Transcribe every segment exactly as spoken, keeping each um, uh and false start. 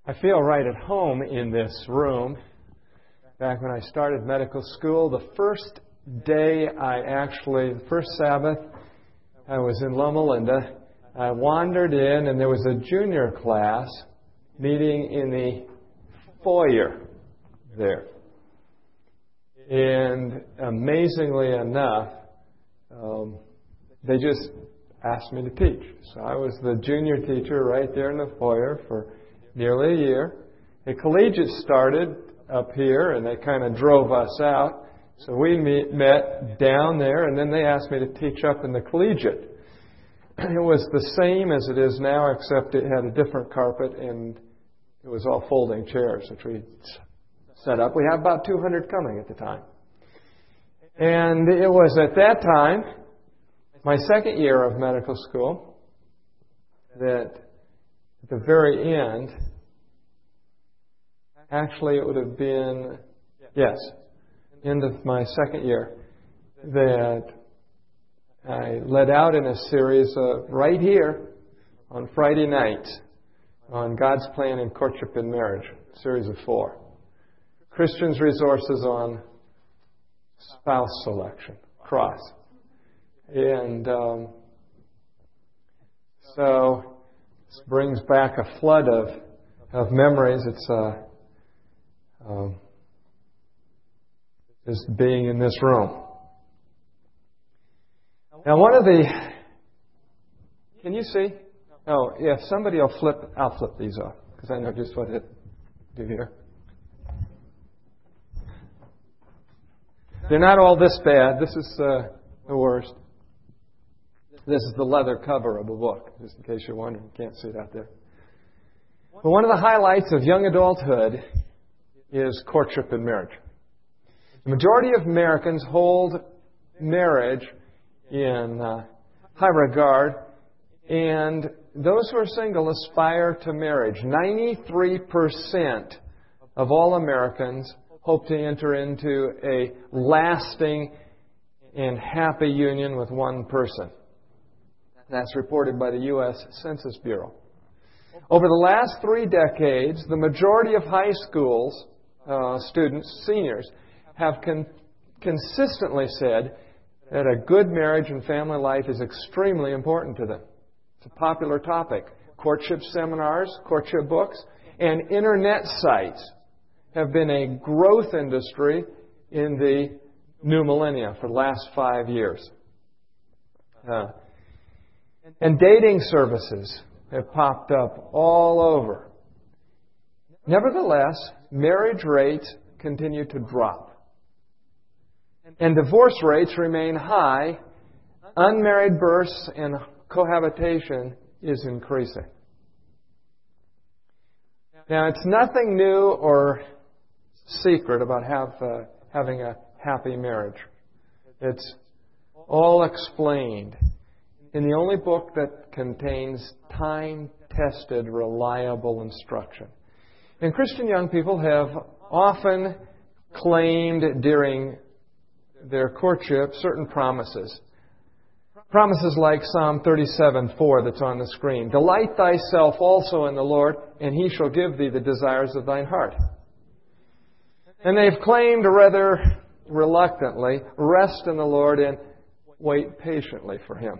I feel right at home in this room. Back when I started medical school, the first day I actually, the first Sabbath, I was in Loma Linda. I wandered in and there was a junior class meeting in the foyer there. And amazingly enough, um, they just asked me to teach. So I was the junior teacher right there in the foyer for nearly a year. The collegiate started up here, and they kind of drove us out. So we meet, met down there, and then they asked me to teach up in the collegiate. It was the same as it is now, except it had a different carpet, and it was all folding chairs, which we set up. We had about two hundred coming at the time. And it was at that time, my second year of medical school, that at the very end, actually it would have been, yes, end of my second year, that I led out in a series of, right here, on Friday nights, on God's Plan in Courtship and Marriage, series of four. Christians' Resources on Spouse Selection, Cross. And um, so this brings back a flood of, of memories. It's uh, um, just being in this room. Now, one of the, can you see? Oh, yeah, if somebody will flip, I'll flip these off, because I know just what to do here. They're not all this bad. This is uh, the worst. This is the leather cover of a book, just in case you're wondering. You can't see it out there. But one of the highlights of young adulthood is courtship and marriage. The majority of Americans hold marriage in uh, high regard, and those who are single aspire to marriage. ninety-three percent of all Americans hope to enter into a lasting and happy union with one person. That's reported by the U S Census Bureau. Over the last three decades, the majority of high schools uh, students, seniors, have con- consistently said that a good marriage and family life is extremely important to them. It's a popular topic. Courtship seminars, courtship books, and internet sites have been a growth industry in the new millennia for the last five years. Uh, and dating services have popped up all over. Nevertheless, marriage rates continue to drop. And divorce rates remain high. Unmarried births and cohabitation is increasing. Now, it's nothing new or secret about have, uh, having a happy marriage. It's all explained in the only book that contains time-tested, reliable instruction. And Christian young people have often claimed during their courtship certain promises. Promises like Psalm thirty-seven four that's on the screen. Delight thyself also in the Lord, and He shall give thee the desires of thine heart. And they've claimed rather reluctantly, rest in the Lord and wait patiently for Him.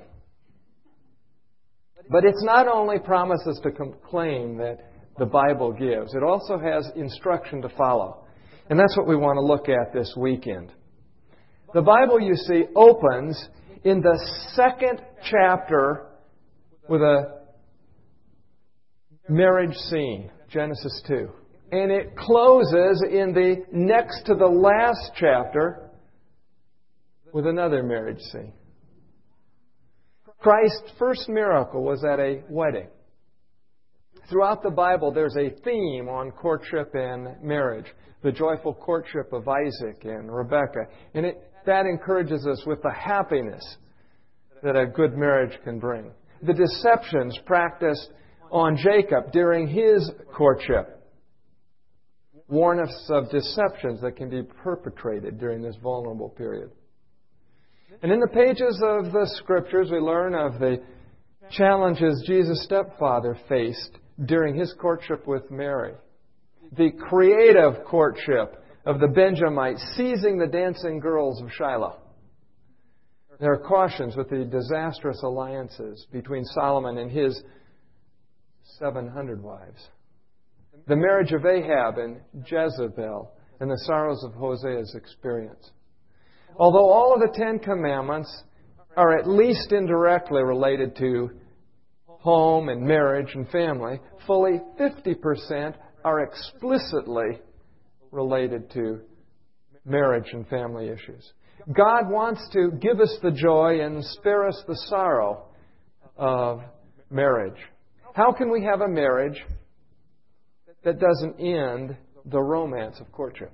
But it's not only promises to claim that the Bible gives. It also has instruction to follow. And that's what we want to look at this weekend. The Bible, you see, opens in the second chapter with a marriage scene, Genesis two. And it closes in the next to the last chapter with another marriage scene. Christ's first miracle was at a wedding. Throughout the Bible, there's a theme on courtship and marriage. The joyful courtship of Isaac and Rebekah. And it, that encourages us with the happiness that a good marriage can bring. The deceptions practiced on Jacob during his courtship warn us of deceptions that can be perpetrated during this vulnerable period. And in the pages of the Scriptures, we learn of the challenges Jesus' stepfather faced during his courtship with Mary. The creative courtship of the Benjamites seizing the dancing girls of Shiloh. There are cautions with the disastrous alliances between Solomon and his seven hundred wives. The marriage of Ahab and Jezebel and the sorrows of Hosea's experience. Although all of the Ten Commandments are at least indirectly related to home and marriage and family, fully fifty percent are explicitly related to marriage and family issues. God wants to give us the joy and spare us the sorrow of marriage. How can we have a marriage that doesn't end the romance of courtship?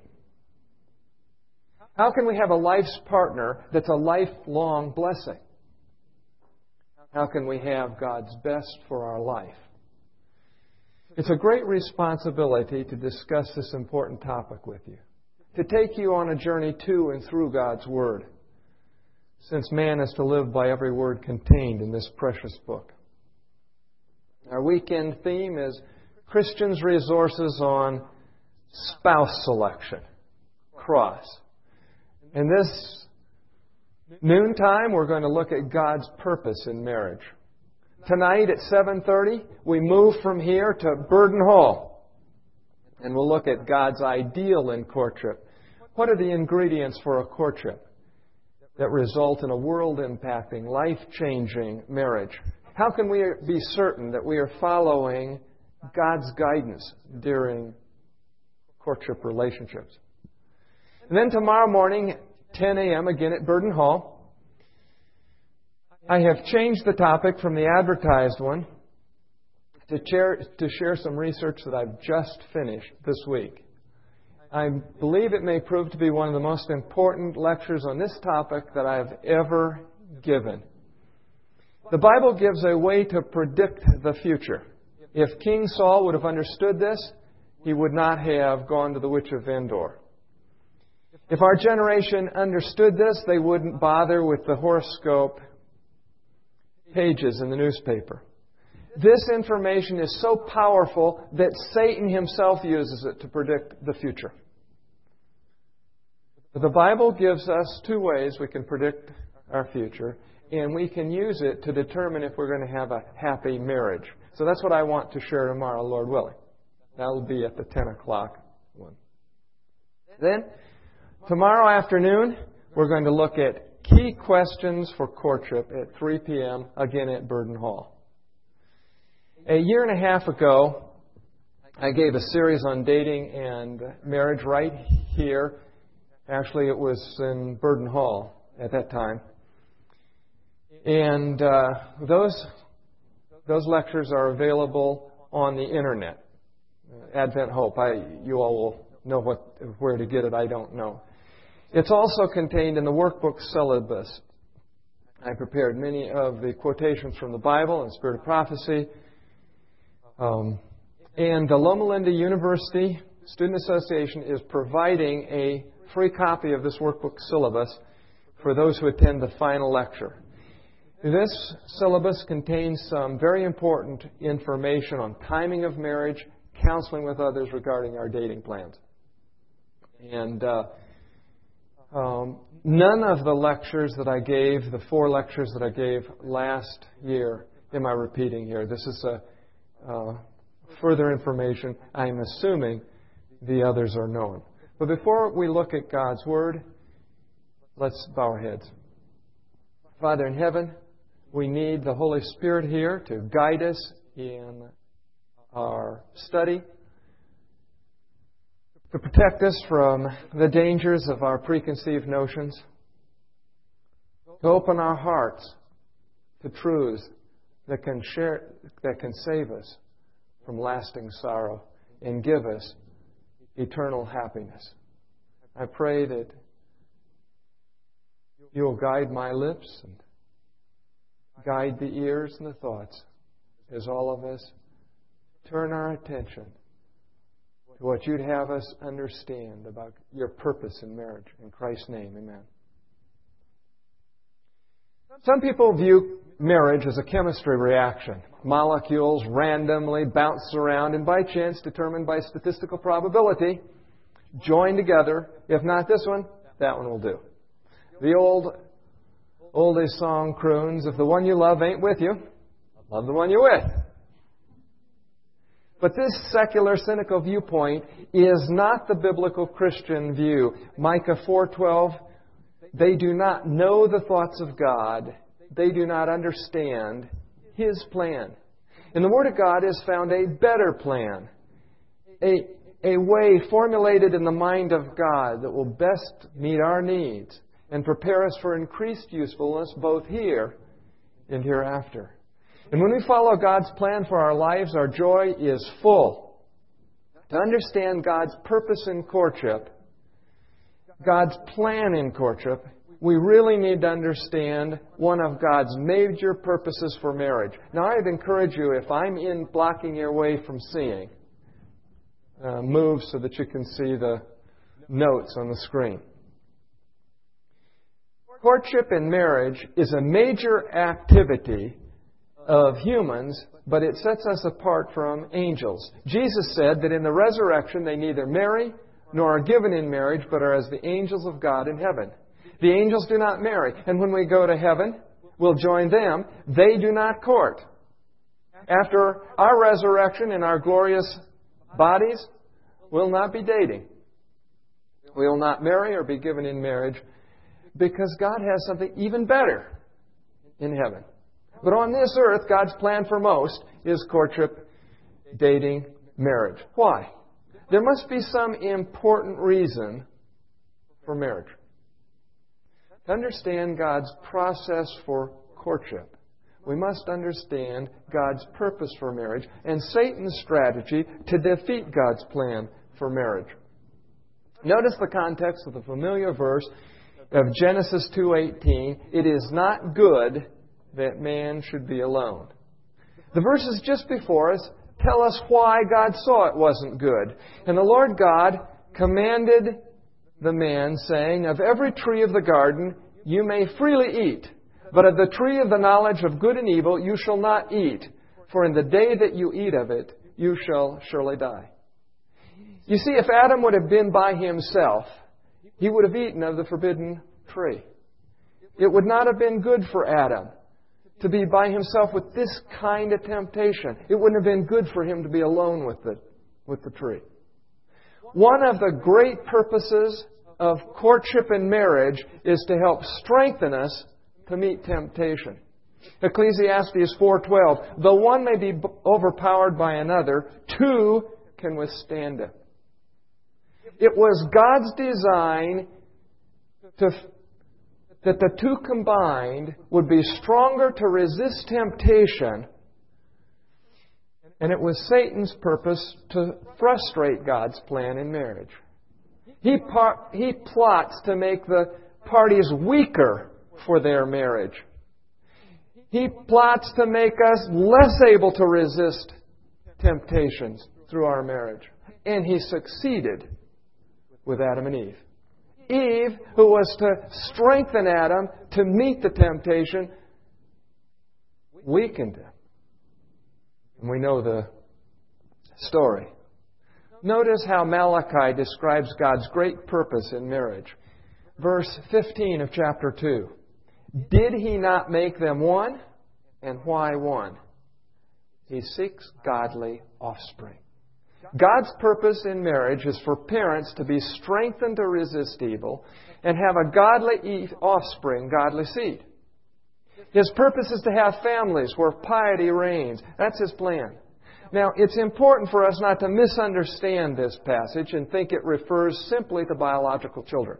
How can we have a life's partner that's a lifelong blessing? How can we have God's best for our life? It's a great responsibility to discuss this important topic with you, to take you on a journey to and through God's Word, since man is to live by every word contained in this precious book. Our weekend theme is Christians' Resources on Spouse Selection, Cross. In this noontime, we're going to look at God's purpose in marriage. Tonight at seven thirty, we move from here to Burden Hall. And we'll look at God's ideal in courtship. What are the ingredients for a courtship that result in a world-impacting, life-changing marriage? How can we be certain that we are following God's guidance during courtship relationships? And then tomorrow morning, ten a.m., again at Burden Hall, I have changed the topic from the advertised one to share, to share some research that I've just finished this week. I believe it may prove to be one of the most important lectures on this topic that I've ever given. The Bible gives a way to predict the future. If King Saul would have understood this, he would not have gone to the Witch of Endor. If our generation understood this, they wouldn't bother with the horoscope pages in the newspaper. This information is so powerful that Satan himself uses it to predict the future. The Bible gives us two ways we can predict our future, and we can use it to determine if we're going to have a happy marriage. So that's what I want to share tomorrow, Lord willing. That'll be at the ten o'clock one. Then, tomorrow afternoon, we're going to look at key questions for courtship at three p.m., again at Burden Hall. A year and a half ago, I gave a series on dating and marriage right here. Actually, it was in Burden Hall at that time. And uh, those, those lectures are available on the Internet. Advent Hope. I, you all will know what, where to get it. I don't know. It's also contained in the workbook syllabus. I prepared many of the quotations from the Bible and Spirit of Prophecy. Um, and the Loma Linda University Student Association is providing a free copy of this workbook syllabus for those who attend the final lecture. This syllabus contains some very important information on timing of marriage, counseling with others regarding our dating plans. And uh, Um, none of the lectures that I gave, the four lectures that I gave last year, am I repeating here. This is a uh, further information. I'm assuming the others are known. But before we look at God's Word, let's bow our heads. Father in heaven, we need the Holy Spirit here to guide us in our study, to protect us from the dangers of our preconceived notions, to open our hearts to truths that can share, that can save us from lasting sorrow and give us eternal happiness. I pray that you will guide my lips and guide the ears and the thoughts as all of us turn our attention to what you'd have us understand about your purpose in marriage. In Christ's name, amen. Some people view marriage as a chemistry reaction. molecules randomly bounce around and by chance, determined by statistical probability, join together. If not this one, that one will do. The old oldie song croons, if the one you love ain't with you, love the one you're with. But this secular, cynical viewpoint is not the biblical Christian view. Micah four twelve, they do not know the thoughts of God. They do not understand His plan. In the Word of God is found a better plan, a, a way formulated in the mind of God that will best meet our needs and prepare us for increased usefulness both here and hereafter. And when we follow God's plan for our lives, our joy is full. To understand God's purpose in courtship, God's plan in courtship, we really need to understand one of God's major purposes for marriage. Now, I'd encourage you, if I'm in blocking your way from seeing, uh, move so that you can see the notes on the screen. Courtship in marriage is a major activity of humans, but it sets us apart from angels. Jesus said that in the resurrection they neither marry nor are given in marriage, but are as the angels of God in heaven. The angels do not marry, and when we go to heaven, we'll join them. They do not court. After our resurrection in our glorious bodies, we'll not be dating. We will not marry or be given in marriage because God has something even better in heaven. But on this earth, God's plan for most is courtship, dating, marriage. Why? There must be some important reason for marriage. To understand God's process for courtship, we must understand God's purpose for marriage and Satan's strategy to defeat God's plan for marriage. Notice the context of the familiar verse of Genesis two eighteen. It is not good that man should be alone. The verses just before us tell us why God saw it wasn't good. And the Lord God commanded the man, saying, of every tree of the garden you may freely eat, but of the tree of the knowledge of good and evil you shall not eat, for in the day that you eat of it you shall surely die. You see, if Adam would have been by himself, he would have eaten of the forbidden tree. It would not have been good for Adam to be by himself with this kind of temptation. It wouldn't have been good for him to be alone with the, with the tree. One of the great purposes of courtship and marriage is to help strengthen us to meet temptation. Ecclesiastes four twelve, though one may be overpowered by another, two can withstand it. It was God's design to that the two combined would be stronger to resist temptation, and it was Satan's purpose to frustrate God's plan in marriage. He, par- he plots to make the parties weaker for their marriage. He plots to make us less able to resist temptations through our marriage. And he succeeded with Adam and Eve. Eve, who was to strengthen Adam to meet the temptation, weakened him. And we know the story. Notice how Malachi describes God's great purpose in marriage. Verse fifteen of chapter two. Did He not make them one? And why one? He seeks godly offspring. God's purpose in marriage is for parents to be strengthened to resist evil and have a godly offspring, godly seed. His purpose is to have families where piety reigns. That's His plan. Now, it's important for us not to misunderstand this passage and think it refers simply to biological children.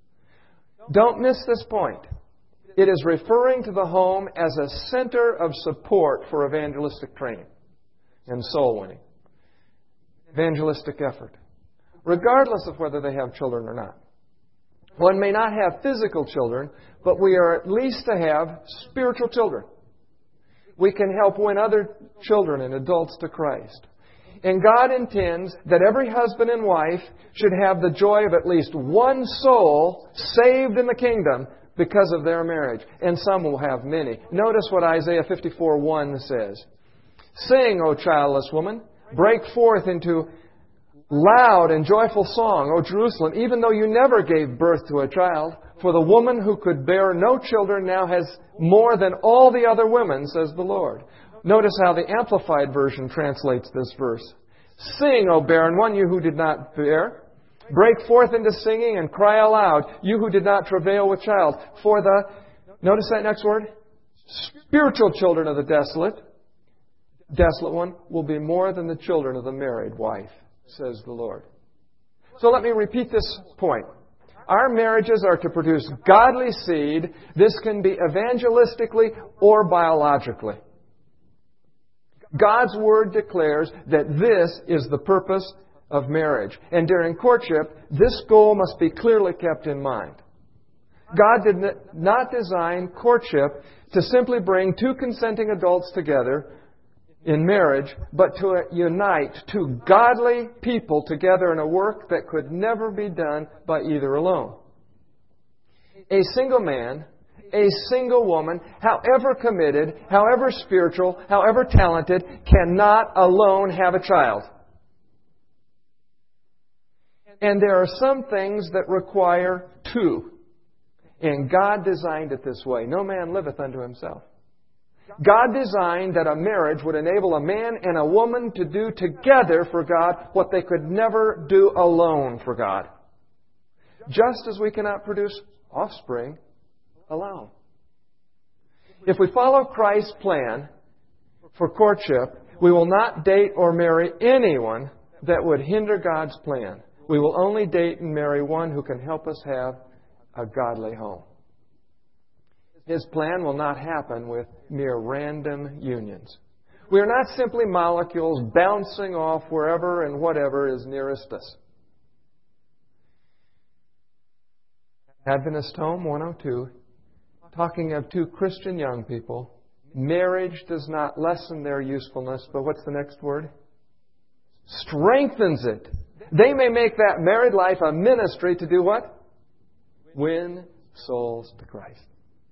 Don't miss this point. It is referring to the home as a center of support for evangelistic training and soul winning. Evangelistic effort, regardless of whether they have children or not. One may not have physical children, but we are at least to have spiritual children. We can help win other children and adults to Christ. And God intends that every husband and wife should have the joy of at least one soul saved in the kingdom because of their marriage. And some will have many. Notice what Isaiah fifty-four one says. Sing, O childless woman. Break forth into loud and joyful song, O Jerusalem, even though you never gave birth to a child. For the woman who could bear no children now has more than all the other women, says the Lord. Notice how the Amplified Version translates this verse. Sing, O barren one, you who did not bear. Break forth into singing and cry aloud, you who did not travail with child. For the, notice that next word, spiritual children of the desolate, desolate one, will be more than the children of the married wife, says the Lord. So let me repeat this point. Our marriages are to produce godly seed. This can be evangelistically or biologically. God's Word declares that this is the purpose of marriage. And during courtship, this goal must be clearly kept in mind. God did not design courtship to simply bring two consenting adults together in marriage, but to unite two godly people together in a work that could never be done by either alone. A single man, a single woman, however committed, however spiritual, however talented, cannot alone have a child. And there are some things that require two. And God designed it this way. No man liveth unto himself. God designed that a marriage would enable a man and a woman to do together for God what they could never do alone for God. Just as we cannot produce offspring alone. If we follow Christ's plan for courtship, we will not date or marry anyone that would hinder God's plan. We will only date and marry one who can help us have a godly home. His plan will not happen with mere random unions. We are not simply molecules bouncing off wherever and whatever is nearest us. Adventist Home one oh two, talking of two Christian young people, marriage does not lessen their usefulness, but what's the next word? Strengthens it. They may make that married life a ministry to do what? Win souls to Christ.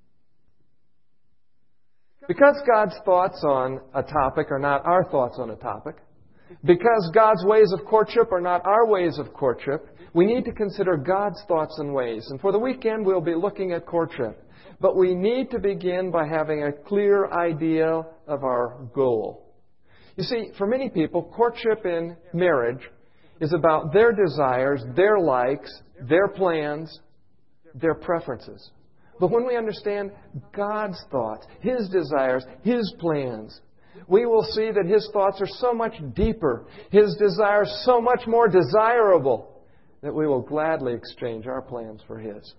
Because God's thoughts on a topic are not our thoughts on a topic, because God's ways of courtship are not our ways of courtship, we need to consider God's thoughts and ways. And for the weekend, we'll be looking at courtship. But we need to begin by having a clear idea of our goal. You see, for many people, courtship in marriage is about their desires, their likes, their plans, their preferences. But when we understand God's thoughts, His desires, His plans, we will see that His thoughts are so much deeper, His desires so much more desirable, that we will gladly exchange our plans for His.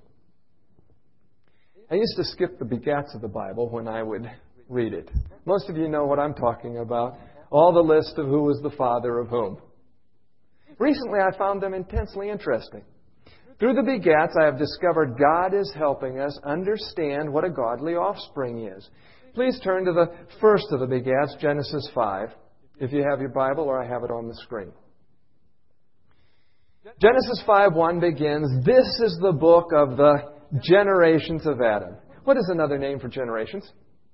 I used to skip the begats of the Bible when I would read it. Most of you know what I'm talking about. All the list of who was the father of whom. Recently I found them intensely interesting. Through the begats, I have discovered God is helping us understand what a godly offspring is. Please turn to the first of the begats, Genesis five, if you have your Bible, or I have it on the screen. Genesis five one begins, "This is the book of the generations of Adam." What is another name for generations?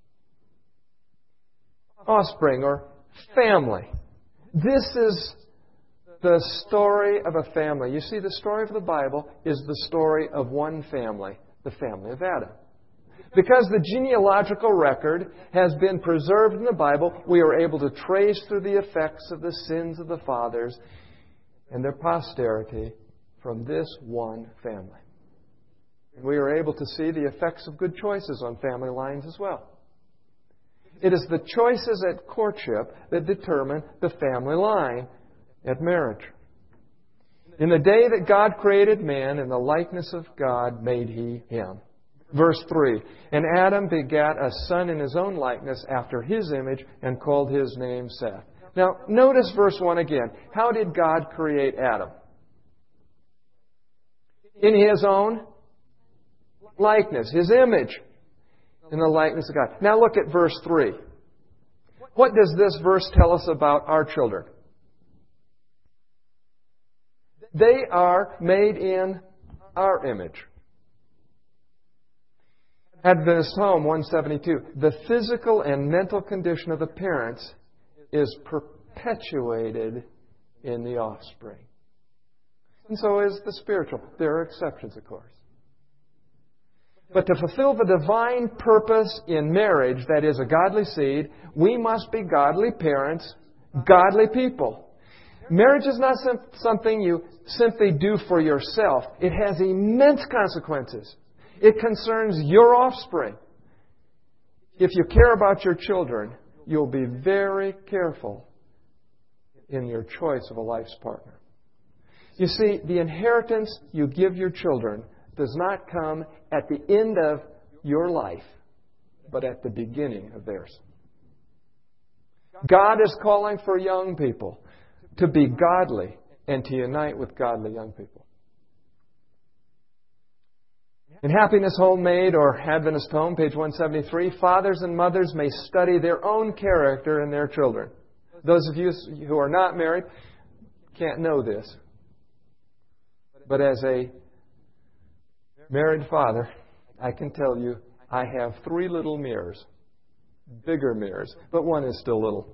Offspring or family. This is the story of a family. You see, the story of the Bible is the story of one family, the family of Adam. Because the genealogical record has been preserved in the Bible, we are able to trace through the effects of the sins of the fathers and their posterity from this one family. And we are able to see the effects of good choices on family lines as well. It is the choices at courtship that determine the family line at marriage. In the day that God created man, in the likeness of God made He him. Verse three, "And Adam begat a son in his own likeness after his image, and called his name Seth." Now, notice verse one again. How did God create Adam? In His own likeness, His image, in the likeness of God. Now look at verse three. What does this verse tell us about our children? They are made in our image. Adventist Home one seventy-two. "The physical and mental condition of the parents is perpetuated in the offspring. And so is the spiritual. There are exceptions, of course. But to fulfill the divine purpose in marriage, that is a godly seed, we must be godly parents, godly people. Marriage is not sim- something you simply do for yourself. It has immense consequences. It concerns your offspring. If you care about your children, you'll be very careful in your choice of a life's partner. You see, the inheritance you give your children does not come at the end of your life, but at the beginning of theirs. God is calling for young people to be godly and to unite with godly young people. In Happiness Homemade or Adventist Home, page one seventy-three, fathers and mothers may study their own character in their children. Those of you who are not married can't know this. But as a married father, I can tell you I have three little mirrors. Bigger mirrors, but one is still little.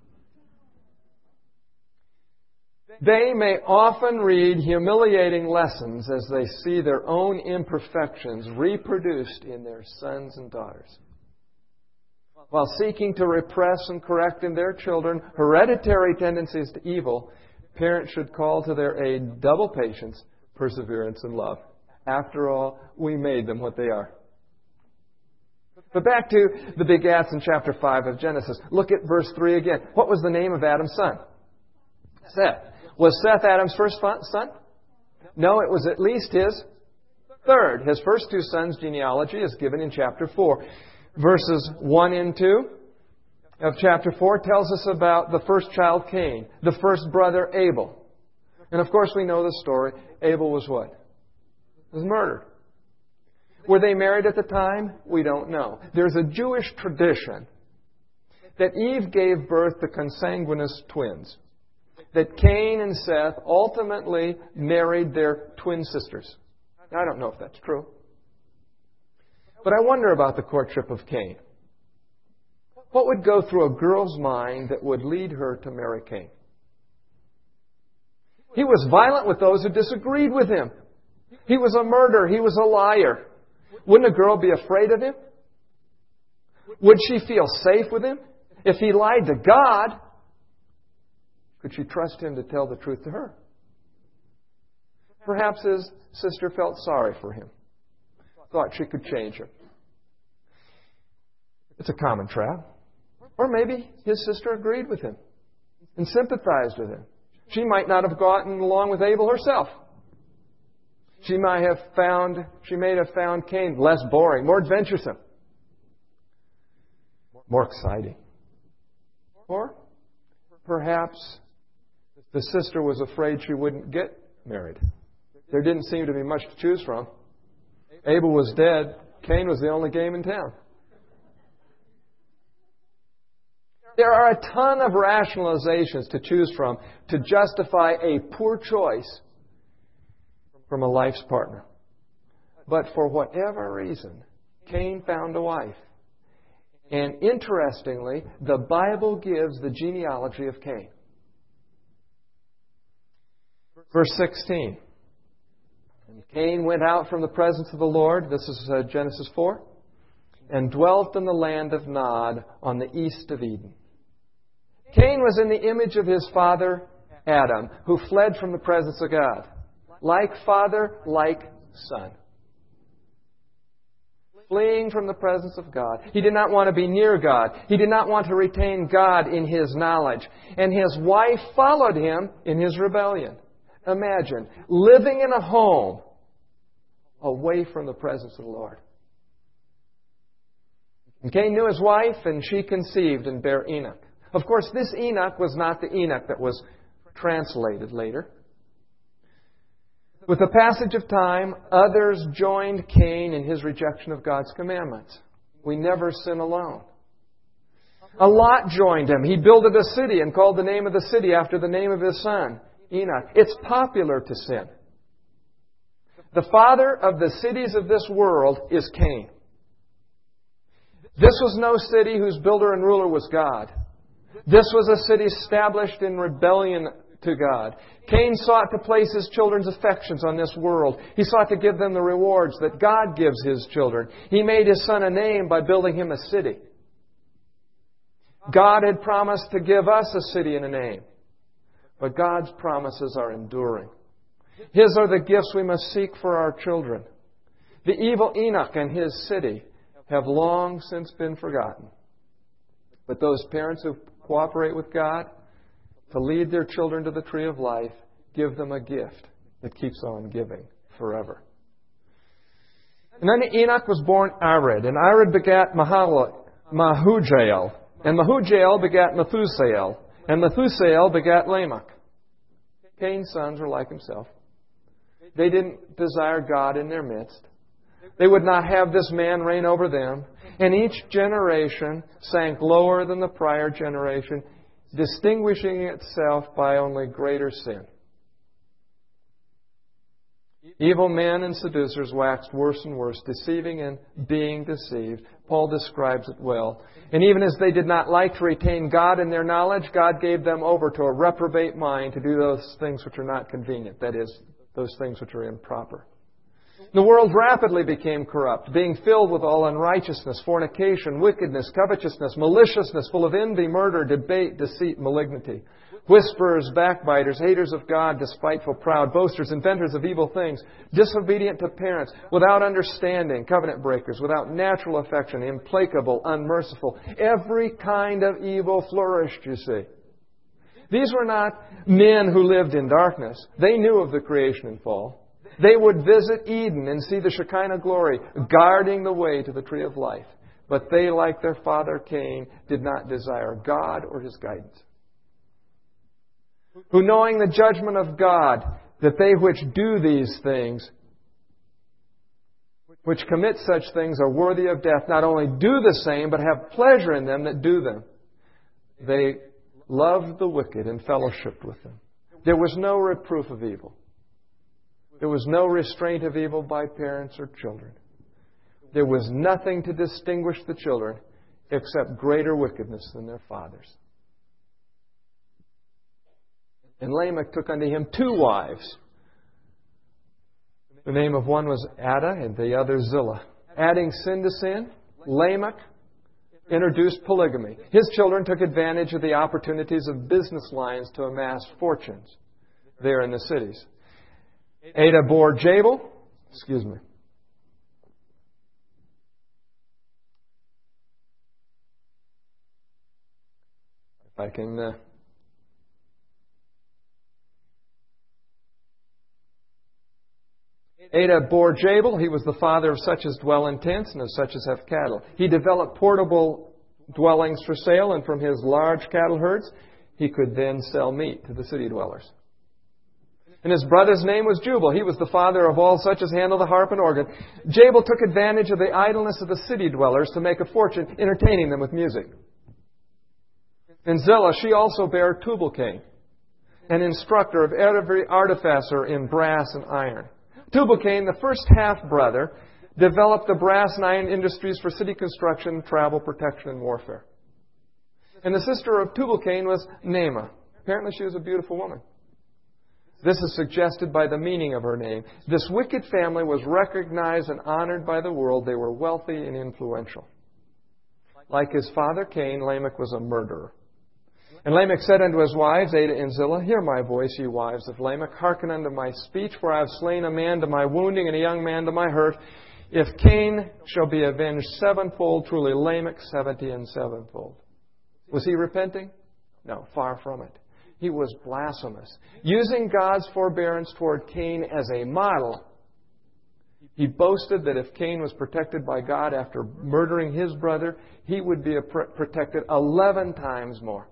They may often read humiliating lessons as they see their own imperfections reproduced in their sons and daughters. While seeking to repress and correct in their children hereditary tendencies to evil, parents should call to their aid double patience, perseverance, and love. After all, we made them what they are. But back to the begats in chapter five of Genesis. Look at verse three again. What was the name of Adam's son? Seth. Was Seth Adam's first son? No, it was at least his third. His first two sons' genealogy is given in chapter four. Verses one and two of chapter four tells us about the first child, Cain, the first brother, Abel. And of course we know the story. Abel was what? Was murdered. Were they married at the time? We don't know. There's a Jewish tradition that Eve gave birth to consanguineous twins. That Cain and Seth ultimately married their twin sisters. Now, I don't know if that's true. But I wonder about the courtship of Cain. What would go through a girl's mind that would lead her to marry Cain? He was violent with those who disagreed with him. He was a murderer. He was a liar. Wouldn't a girl be afraid of him? Would she feel safe with him? If he lied to God, could she trust him to tell the truth to her? Perhaps his sister felt sorry for him. Thought she could change him. It's a common trap. Or maybe his sister agreed with him and sympathized with him. She might not have gotten along with Abel herself. She might have found, she may have found Cain less boring, more adventuresome, more exciting. Or perhaps the sister was afraid she wouldn't get married. There didn't seem to be much to choose from. Abel was dead. Cain was the only game in town. There are a ton of rationalizations to choose from to justify a poor choice from a life's partner. But for whatever reason, Cain found a wife. And interestingly, the Bible gives the genealogy of Cain. Verse sixteen. And Cain went out from the presence of the Lord, this is uh, Genesis four, and dwelt in the land of Nod on the east of Eden. Cain was in the image of his father Adam, who fled from the presence of God. Like father, like son. Fleeing from the presence of God. He did not want to be near God. He did not want to retain God in his knowledge. And his wife followed him in his rebellion. Imagine living in a home away from the presence of the Lord. And Cain knew his wife, and she conceived and bare Enoch. Of course, this Enoch was not the Enoch that was translated later. With the passage of time, others joined Cain in his rejection of God's commandments. We never sin alone. A Lot joined him. He builded a city and called the name of the city after the name of his son, Enoch. It's popular to sin. The father of the cities of this world is Cain. This was no city whose builder and ruler was God. This was a city established in rebellion to God. Cain sought to place his children's affections on this world. He sought to give them the rewards that God gives His children. He made his son a name by building him a city. God had promised to give us a city and a name. But God's promises are enduring. His are the gifts we must seek for our children. The evil Enoch and his city have long since been forgotten. But those parents who cooperate with God to lead their children to the tree of life, give them a gift that keeps on giving forever. And then Enoch was born Arid, and Arid begat Mahala- Mahujael, and Mahujael begat Methusael, and Methusael begat Lamech. Cain's sons were like himself. They didn't desire God in their midst. They would not have this man reign over them. And each generation sank lower than the prior generation, distinguishing itself by only greater sin. Evil men and seducers waxed worse and worse, deceiving and being deceived. Paul describes it well. And even as they did not like to retain God in their knowledge, God gave them over to a reprobate mind to do those things which are not convenient. That is, those things which are improper. The world rapidly became corrupt, being filled with all unrighteousness, fornication, wickedness, covetousness, maliciousness, full of envy, murder, debate, deceit, malignity. Whisperers, backbiters, haters of God, despiteful, proud, boasters, inventors of evil things, disobedient to parents, without understanding, covenant breakers, without natural affection, implacable, unmerciful. Every kind of evil flourished, you see. These were not men who lived in darkness. They knew of the creation and fall. They would visit Eden and see the Shekinah glory, guarding the way to the tree of life. But they, like their father Cain, did not desire God or His guidance. Who, knowing the judgment of God, that they which do these things, which commit such things, are worthy of death, not only do the same, but have pleasure in them that do them. They loved the wicked and fellowshiped with them. There was no reproof of evil. There was no restraint of evil by parents or children. There was nothing to distinguish the children except greater wickedness than their fathers. And Lamech took unto him two wives. The name of one was Ada and the other Zillah. Adding sin to sin, Lamech introduced polygamy. His children took advantage of the opportunities of business lines to amass fortunes there in the cities. Ada bore Jabal, excuse me. If I can... Uh, Ada bore Jabal. He was the father of such as dwell in tents and of such as have cattle. He developed portable dwellings for sale, and from his large cattle herds, he could then sell meat to the city dwellers. And his brother's name was Jubal. He was the father of all such as handle the harp and organ. Jabal took advantage of the idleness of the city dwellers to make a fortune, entertaining them with music. And Zillah, she also bare Tubal-Cain, an instructor of every artificer in brass and iron. Tubal-Cain, the first half-brother, developed the brass and iron industries for city construction, travel, protection, and warfare. And the sister of Tubal-Cain was Naamah. Apparently she was a beautiful woman. This is suggested by the meaning of her name. This wicked family was recognized and honored by the world. They were wealthy and influential. Like his father Cain, Lamech was a murderer. And Lamech said unto his wives, Ada and Zillah, Hear my voice, ye wives of Lamech. Hearken unto my speech, for I have slain a man to my wounding, and a young man to my hurt. If Cain shall be avenged sevenfold, truly Lamech seventy and sevenfold. Was he repenting? No, far from it. He was blasphemous. Using God's forbearance toward Cain as a model, he boasted that if Cain was protected by God after murdering his brother, he would be protected eleven times more.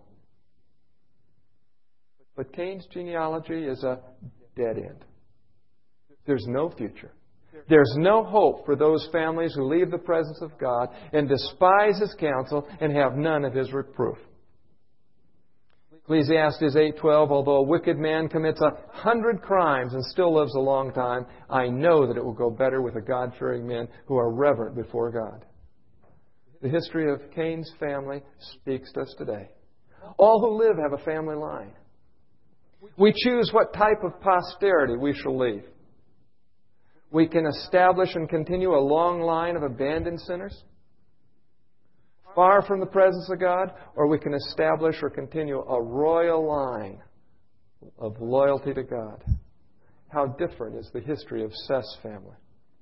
But Cain's genealogy is a dead end. There's no future. There's no hope for those families who leave the presence of God and despise His counsel and have none of His reproof. Ecclesiastes eight twelve, although a wicked man commits a hundred crimes and still lives a long time, I know that it will go better with the God-fearing men who are reverent before God. The history of Cain's family speaks to us today. All who live have a family line. We choose what type of posterity we shall leave. We can establish and continue a long line of abandoned sinners, far from the presence of God, or we can establish or continue a royal line of loyalty to God. How different is the history of Seth's family.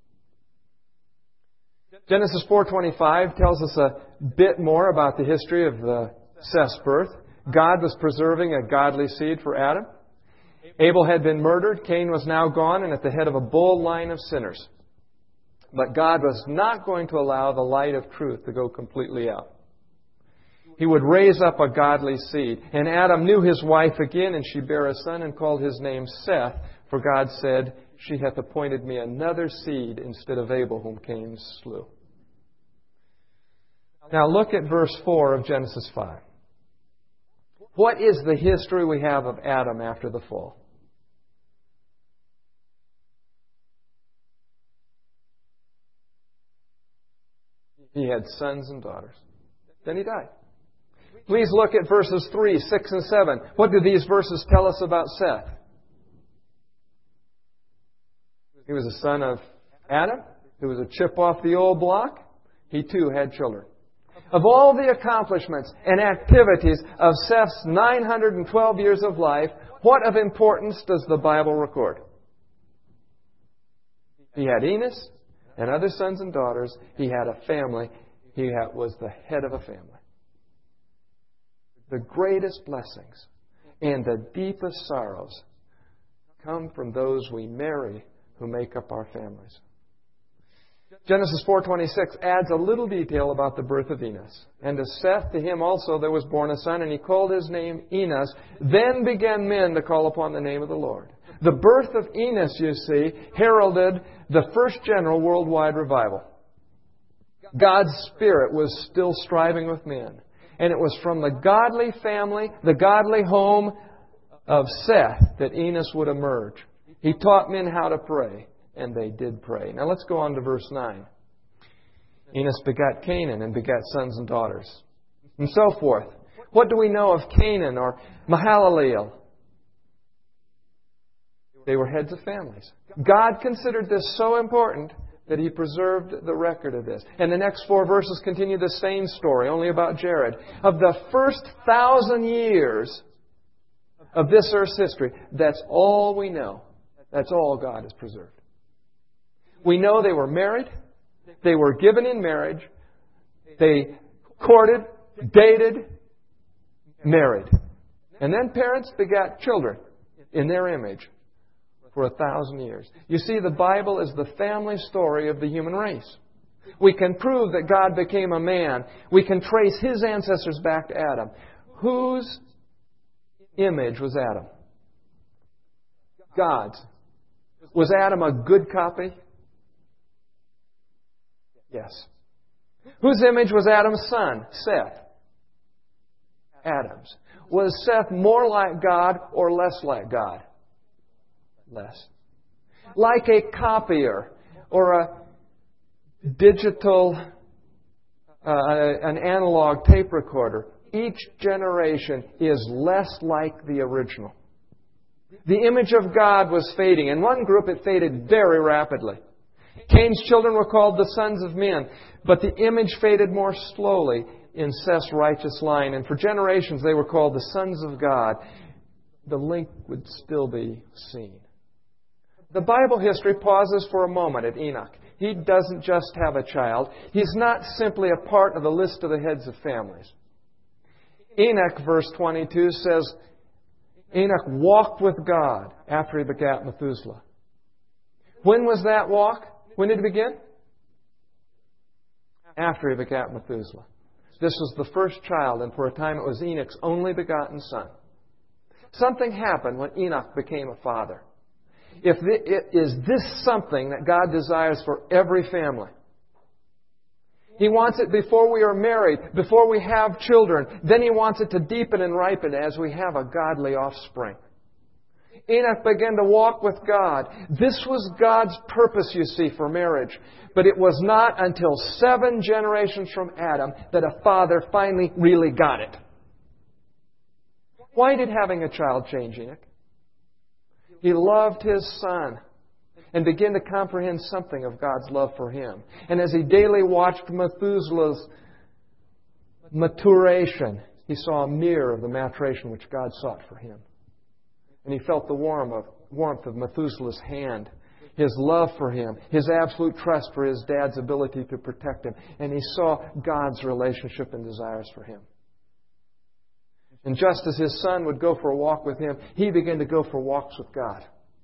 Genesis four twenty-five tells us a bit more about the history of the Seth's birth. God was preserving a godly seed for Adam. Abel had been murdered. Cain was now gone and at the head of a bold line of sinners. But God was not going to allow the light of truth to go completely out. He would raise up a godly seed. And Adam knew his wife again, and she bare a son and called his name Seth. For God said, She hath appointed me another seed instead of Abel, whom Cain slew. Now look at verse four of Genesis five. What is the history we have of Adam after the fall? He had sons and daughters. Then he died. Please look at verses three, six, and seven. What do these verses tell us about Seth? He was a son of Adam. He was a chip off the old block. He too had children. Of all the accomplishments and activities of Seth's nine hundred twelve years of life, what of importance does the Bible record? He had Enos and other sons and daughters. He had a family. He had, was the head of a family. The greatest blessings and the deepest sorrows come from those we marry who make up our families. Genesis four twenty-six adds a little detail about the birth of Enos. And to Seth, to him also there was born a son, and he called his name Enos. Then began men to call upon the name of the Lord. The birth of Enos, you see, heralded the first general worldwide revival. God's Spirit was still striving with men. And it was from the godly family, the godly home of Seth that Enos would emerge. He taught men how to pray, and they did pray. Now let's go on to verse nine. Enos begat Canaan and begat sons and daughters, and so forth. What do we know of Canaan or Mahalaleel? They were heads of families. God considered this so important that He preserved the record of this. And the next four verses continue the same story, only about Jared. Of the first thousand years of this earth's history, that's all we know. That's all God has preserved. We know they were married. They were given in marriage. They courted, dated, married. And then parents begat children in their image for a thousand years. You see, the Bible is the family story of the human race. We can prove that God became a man. We can trace His ancestors back to Adam. Whose image was Adam? God's. Was Adam a good copy? Yes. Whose image was Adam's son? Seth. Adam's. Was Seth more like God or less like God? Less. Like a copier or a digital, uh, an analog tape recorder, each generation is less like the original. The image of God was fading. In one group, it faded very rapidly. Cain's children were called the sons of men, but the image faded more slowly in Seth's righteous line. And for generations, they were called the sons of God. The link would still be seen. The Bible history pauses for a moment at Enoch. He doesn't just have a child. He's not simply a part of the list of the heads of families. Enoch, verse twenty-two, says, Enoch walked with God after he begat Methuselah. When was that walk? When did it begin? After he begat Methuselah. This was the first child, and for a time it was Enoch's only begotten son. Something happened when Enoch became a father. If it, is this something that God desires for every family? He wants it before we are married, before we have children. Then He wants it to deepen and ripen as we have a godly offspring. Enoch began to walk with God. This was God's purpose, you see, for marriage. But it was not until seven generations from Adam that a father finally really got it. Why did having a child change Enoch? He loved his son and began to comprehend something of God's love for him. And as he daily watched Methuselah's maturation, he saw a mirror of the maturation which God sought for him. And he felt the warmth of, warmth of Methuselah's hand, his love for him, his absolute trust for his dad's ability to protect him. And he saw God's relationship and desires for him. And just as his son would go for a walk with him, he began to go for walks with God.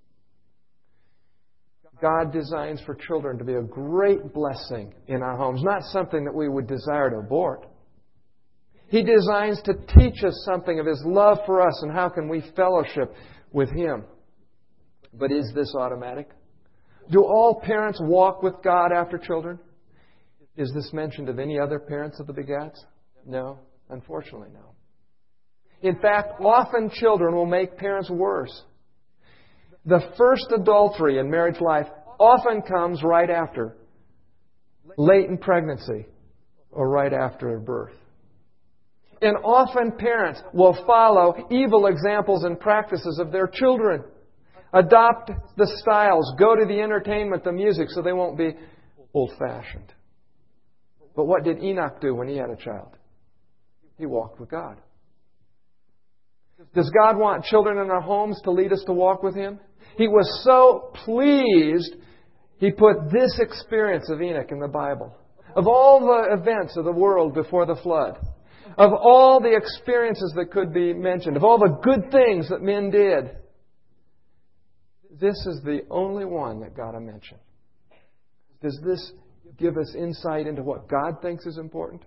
God designs for children to be a great blessing in our homes, not something that we would desire to abort. He designs to teach us something of His love for us and how can we fellowship with Him. But is this automatic? Do all parents walk with God after children? Is this mentioned of any other parents of the begats? No, unfortunately no. In fact, often children will make parents worse. The first adultery in marriage life often comes right after latent pregnancy or right after birth. And often parents will follow evil examples and practices of their children. Adopt the styles, go to the entertainment, the music, so they won't be old-fashioned. But what did Enoch do when he had a child? He walked with God. Does God want children in our homes to lead us to walk with Him? He was so pleased, He put this experience of Enoch in the Bible. Of all the events of the world before the flood, of all the experiences that could be mentioned, of all the good things that men did, this is the only one that got a mention. Does this give us insight into what God thinks is important?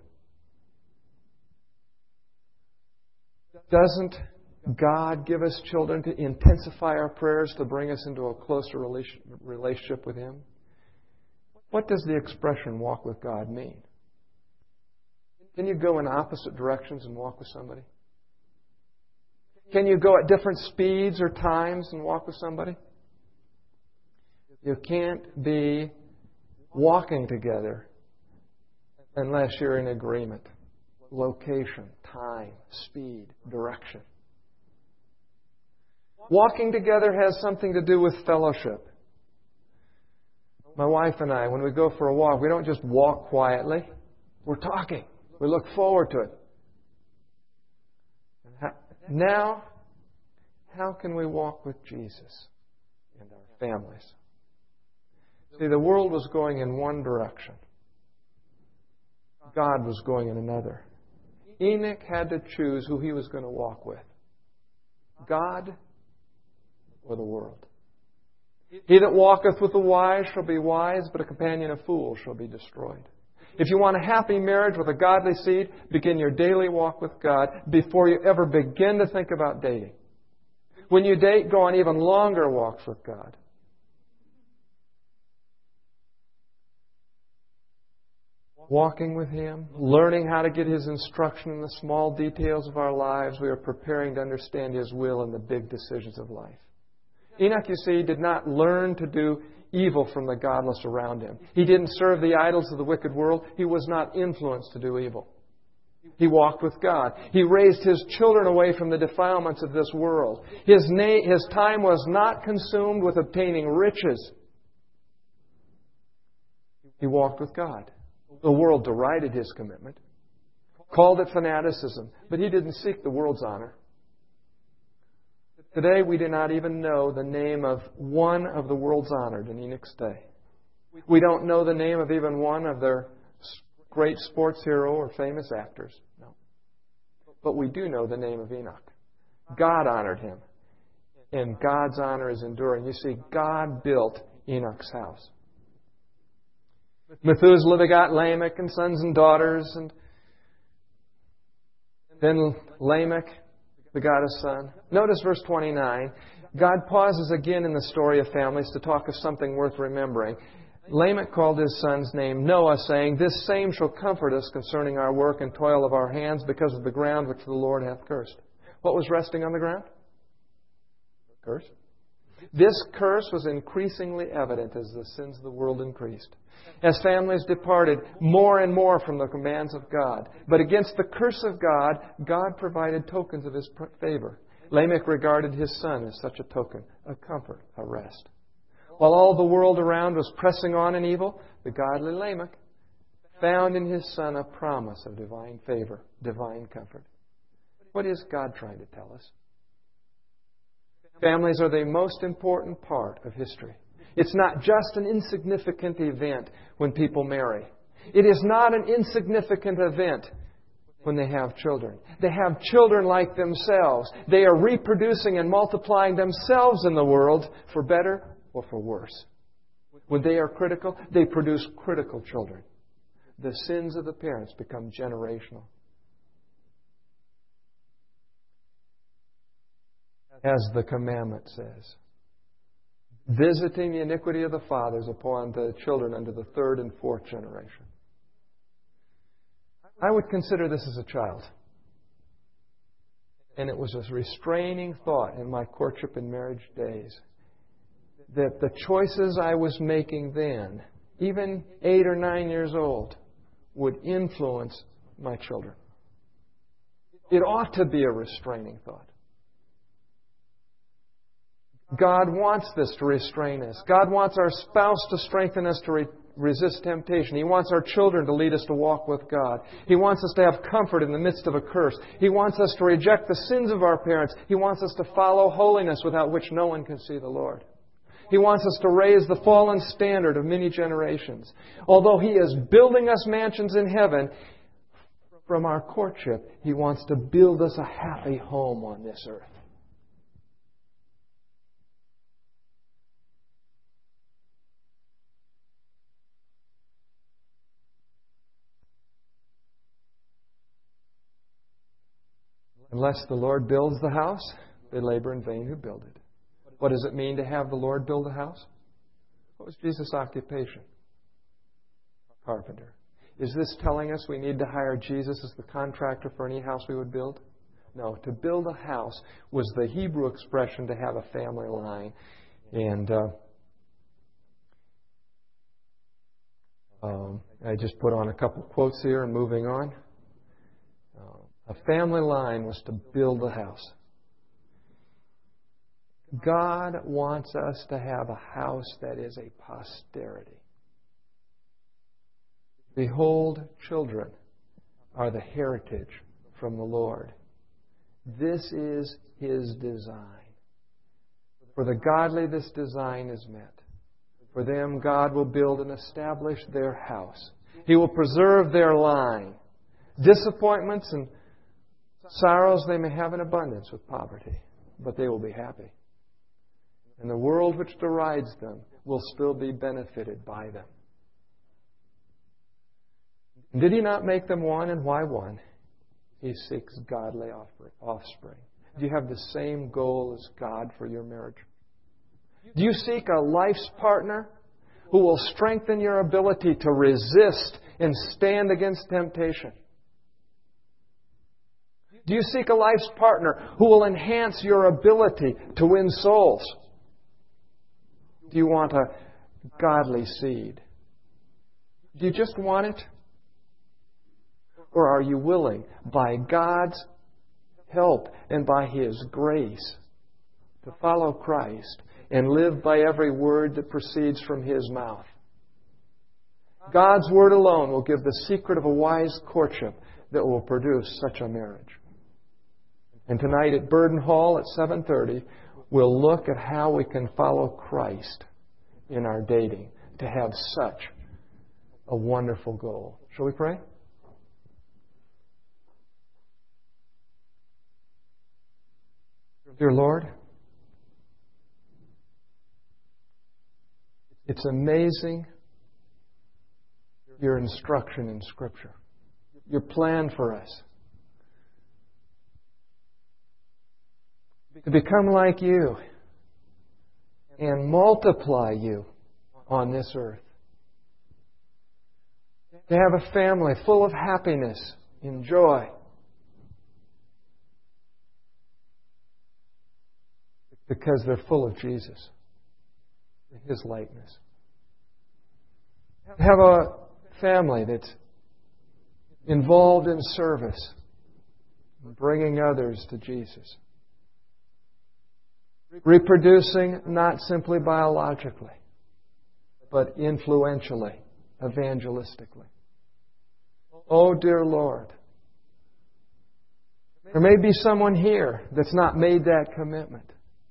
Doesn't God give us children to intensify our prayers to bring us into a closer relationship with Him? What does the expression walk with God mean? Can you go in opposite directions and walk with somebody? Can you go at different speeds or times and walk with somebody? You can't be walking together unless you're in agreement. Location, time, speed, direction. Walking together has something to do with fellowship. My wife and I, when we go for a walk, we don't just walk quietly. We're talking. We look forward to it. Now, how can we walk with Jesus and our families? See, the world was going in one direction. God was going in another. Enoch had to choose who he was going to walk with. God or the world. He that walketh with the wise shall be wise, but a companion of fools shall be destroyed. If you want a happy marriage with a godly seed, begin your daily walk with God before you ever begin to think about dating. When you date, go on even longer walks with God. Walking with Him, learning how to get His instruction in the small details of our lives, we are preparing to understand His will in the big decisions of life. Enoch, you see, did not learn to do evil from the godless around him. He didn't serve the idols of the wicked world. He was not influenced to do evil. He walked with God. He raised his children away from the defilements of this world. His, na- his time was not consumed with obtaining riches. He walked with God. The world derided his commitment, called it fanaticism, but he didn't seek the world's honor. Today, we do not even know the name of one of the world's honored in Enoch's day. We don't know the name of even one of their great sports hero or famous actors. No. But we do know the name of Enoch. God honored him. And God's honor is enduring. You see, God built Enoch's house. Methuselah begot Lamech and sons and daughters. And then Lamech begot a son. Notice verse twenty-nine. God pauses again in the story of families to talk of something worth remembering. Lamech called his son's name Noah, saying, "This same shall comfort us concerning our work and toil of our hands, because of the ground which the Lord hath cursed." What was resting on the ground? Curse. This curse was increasingly evident as the sins of the world increased, as families departed more and more from the commands of God. But against the curse of God, God provided tokens of His favor. Lamech regarded his son as such a token, a comfort, a rest. While all the world around was pressing on in evil, the godly Lamech found in his son a promise of divine favor, divine comfort. What is God trying to tell us? Families are the most important part of history. It's not just an insignificant event when people marry. It is not an insignificant event when they have children. They have children like themselves. They are reproducing and multiplying themselves in the world for better or for worse. When they are critical, they produce critical children. The sins of the parents become generational. As the commandment says, visiting the iniquity of the fathers upon the children unto the third and fourth generation. I would consider this as a child. And it was a restraining thought in my courtship and marriage days that the choices I was making then, even eight or nine years old, would influence my children. It ought to be a restraining thought. God wants this to restrain us. God wants our spouse to strengthen us to re- resist temptation. He wants our children to lead us to walk with God. He wants us to have comfort in the midst of a curse. He wants us to reject the sins of our parents. He wants us to follow holiness without which no one can see the Lord. He wants us to raise the fallen standard of many generations. Although He is building us mansions in heaven, from our courtship, He wants to build us a happy home on this earth. Unless the Lord builds the house, they labor in vain who build it. What does it mean to have the Lord build a house? What was Jesus' occupation? Carpenter. Is this telling us we need to hire Jesus as the contractor for any house we would build? No. To build a house was the Hebrew expression to have a family line. And uh, um, I just put on a couple quotes here and moving on. A family line was to build a house. God wants us to have a house that is a posterity. Behold, children are the heritage from the Lord. This is His design. For the godly, this design is met. For them, God will build and establish their house. He will preserve their line. Disappointments and sorrows they may have in abundance with poverty, but they will be happy. And the world which derides them will still be benefited by them. And did He not make them one, and why one? He seeks godly offspring. Do you have the same goal as God for your marriage? Do you seek a life's partner who will strengthen your ability to resist and stand against temptation? Do you seek a life's partner who will enhance your ability to win souls? Do you want a godly seed? Do you just want it? Or are you willing, by God's help and by His grace, to follow Christ and live by every word that proceeds from His mouth? God's Word alone will give the secret of a wise courtship that will produce such a marriage. And tonight at Burden Hall at seven thirty, we'll look at how we can follow Christ in our dating to have such a wonderful goal. Shall we pray? Dear Lord, it's amazing your instruction in Scripture, your plan for us. To become like You and multiply You on this earth. To have a family full of happiness and joy. Because they're full of Jesus. in His likeness. Have a family that's involved in service, bringing others to Jesus. Reproducing not simply biologically, but influentially, evangelistically. Oh, dear Lord, there may be someone here that's not made that commitment.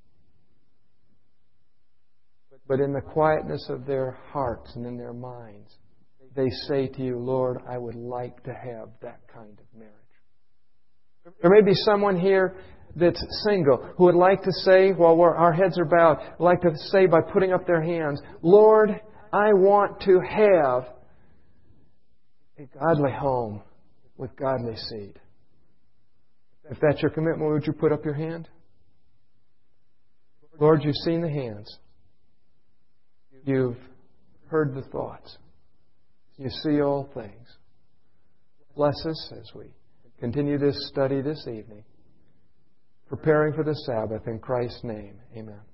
But in the quietness of their hearts and in their minds, they say to you, Lord, I would like to have that kind of marriage. There may be someone here that's single who would like to say, while we're, our heads are bowed, would like to say by putting up their hands, Lord, I want to have a godly home with godly seed. If that's your commitment, would you put up your hand? Lord, you've seen the hands. You've heard the thoughts. You see all things. Bless us as we continue this study this evening, preparing for the Sabbath. In Christ's name, amen.